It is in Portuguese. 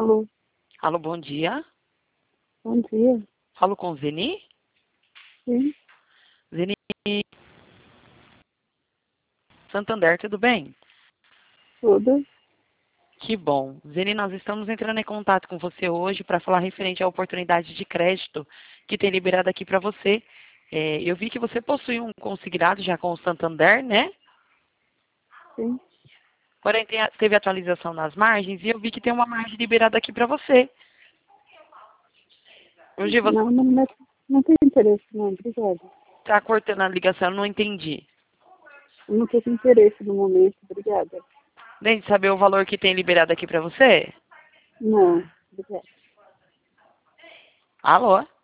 Alô, Alô, bom dia. bom dia. Falo com Zeni? Sim, Zeni Santander, tudo bem? tudo. Que bom. Zeni, nós estamos entrando em contato com você hoje para falar referente à oportunidade de crédito que tem liberado aqui para você. Eu vi que você possui um consignado já com o Santander, né? Sim. Porém, teve atualização nas margens e eu vi que tem uma margem liberada aqui para você. Hoje você Não tem interesse, não. Obrigada. está cortando a ligação, eu não entendi. Eu não estou com interesse no momento. Obrigada. Nem de saber o valor que tem liberado aqui para você? Não, obrigada. Alô?